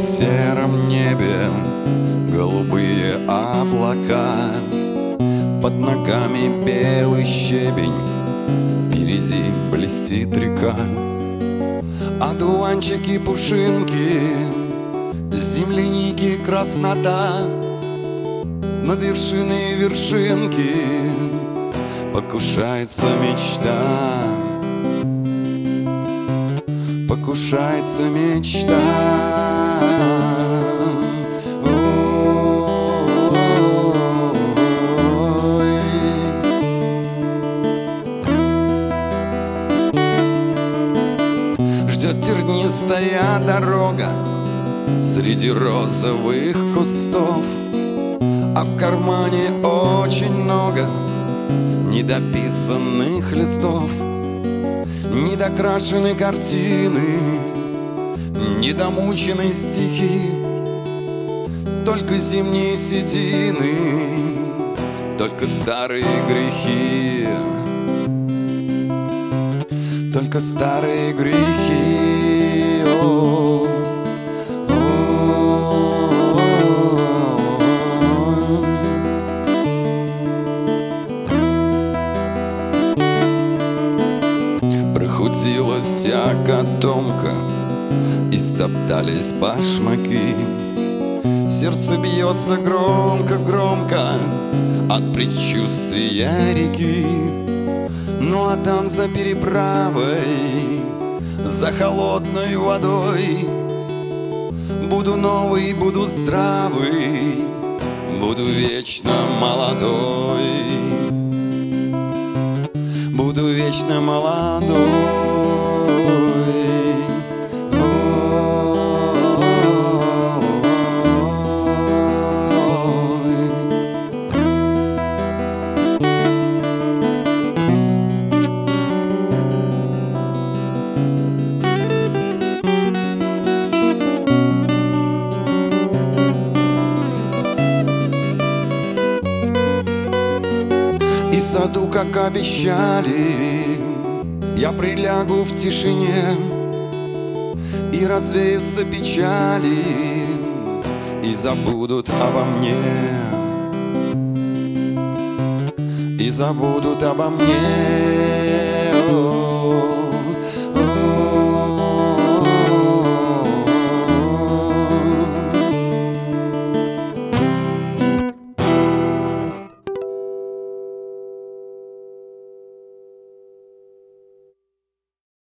сером небе голубые облака, под ногами белый щебень, впереди блестит река. Одуванчики, пушинки, земляники, краснота, над вершиной вершинки покушается мечта, покушается мечта. Ждет тернистая дорога среди розовых кустов, а в кармане очень много недописанных листов, недокрашенной картины, недомученной стихи, только зимние седины, только старые грехи, только старые грехи. О, прохудилась котомка и стоптались башмаки. Сердце бьется громко-громко от предчувствия реки. Ну а там за переправой, за холодной водой, буду новый, буду здравый, буду вечно молодой, буду вечно молодой. И в саду, как обещали, я прилягу в тишине, и развеются печали, и забудут обо мне, и забудут обо мне.